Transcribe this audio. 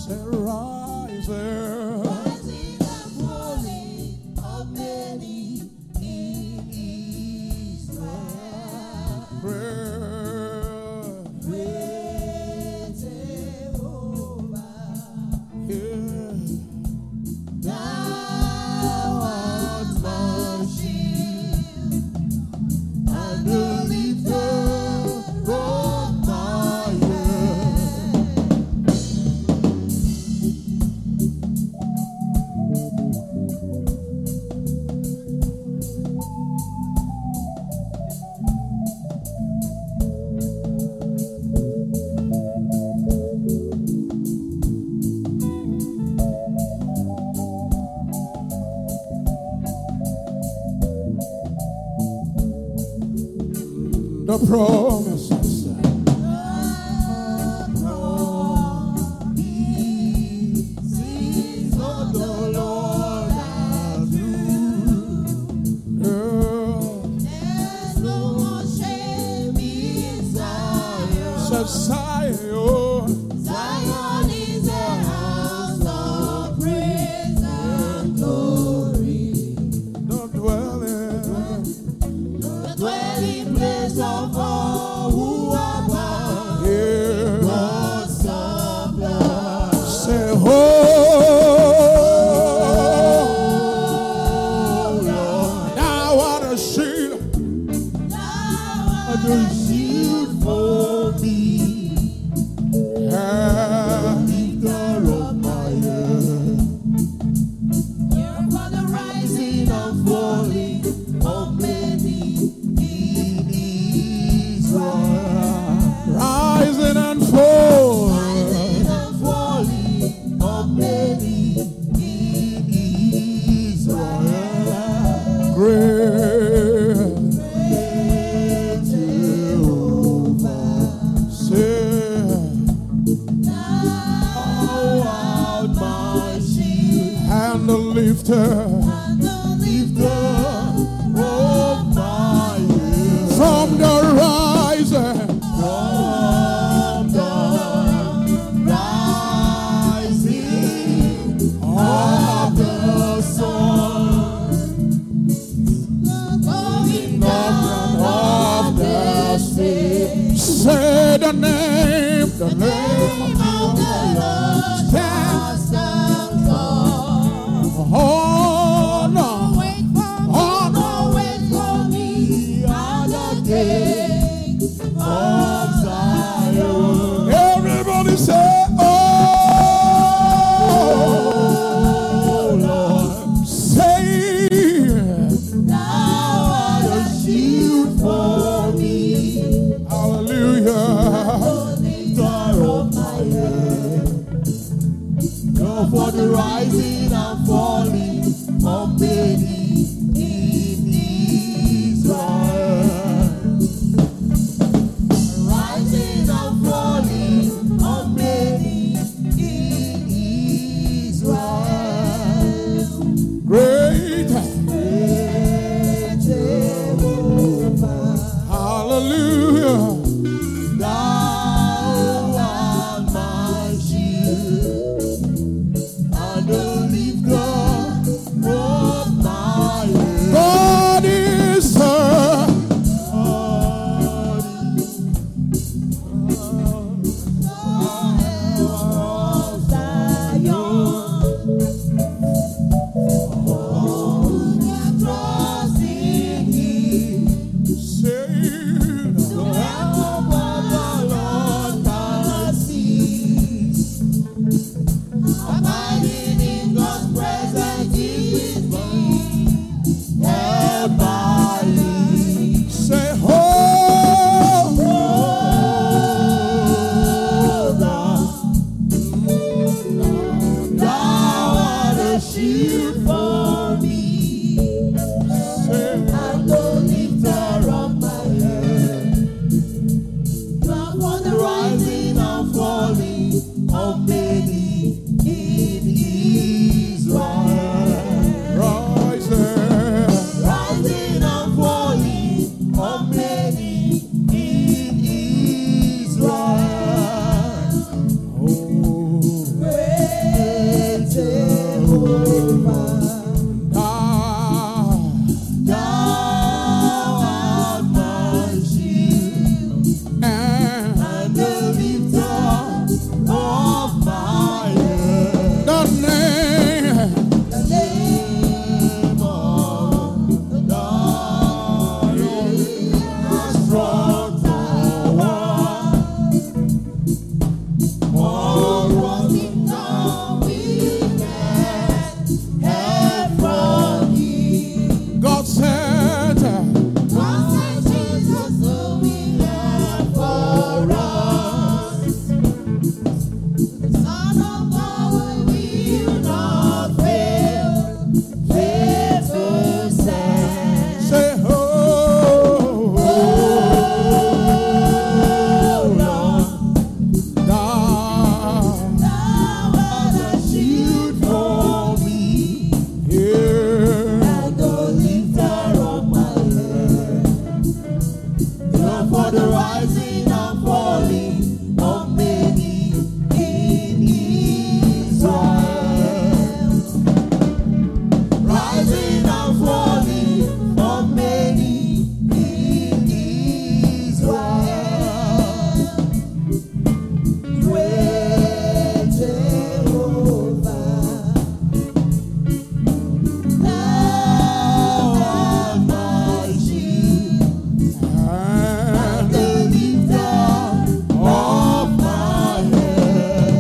The promises. Zion is a house of praise and glory. The dwelling place of all who are born. yeah. God's supply. Say, oh, Lord, now what a shield. thou art a shield for me. Lifter of my head. Here for the rising and falling of many in Israel. Rising and falling. Rising and falling of many in Israel. Great. Great Jehovah, Say, thou art my shield and the lifter and the lifter of my head. from the rising. From the rising of the sun, the going down of the sea. Say the name, The name of the Lord shall stand tall. Oh, no. Wait for me at the gate of Zion. Everybody say, oh, Lord, say, thou art a shield for me, hallelujah. the lifter of my head. Go for the rising and falling of many in Israel. Rising and falling of many in Israel. Great, Great Jehovah, hallelujah. thou art my shield and the lifter of my head. God is her. Say, Shield for me, and the lifter of my head. Now for the rising and falling of many in Israel. Rising and falling of many in Israel. Great of my head. The name. The name of the Lord is a strong tower. All was in help from Him. God said, God sent Jesus to be there for us. The Son of God will not fail to send. say, oh, Oh Lord, thou thou art a shield for me, here. and the lifter of my head. You are for the rising and falling of many in Israel. Rising and falling of many in Israel. Great Jehovah, thou art my shield, And the lifter of my head.